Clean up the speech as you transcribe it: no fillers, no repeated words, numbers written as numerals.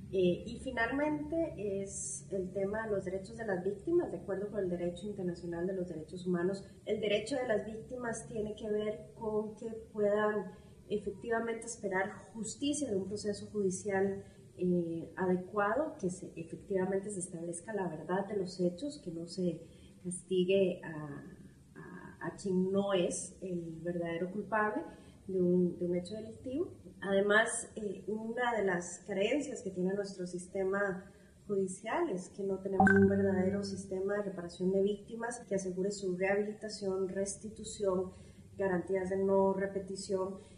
Y finalmente es el tema de los derechos de las víctimas, de acuerdo con el derecho internacional de los derechos humanos. El derecho de las víctimas tiene que ver con que puedan efectivamente esperar justicia de un proceso judicial adecuado, que efectivamente se establezca la verdad de los hechos, que no se castigue a quien no es el verdadero culpable de un hecho delictivo. Además, una de las carencias que tiene nuestro sistema judicial es que no tenemos un verdadero sistema de reparación de víctimas que asegure su rehabilitación, restitución, garantías de no repetición.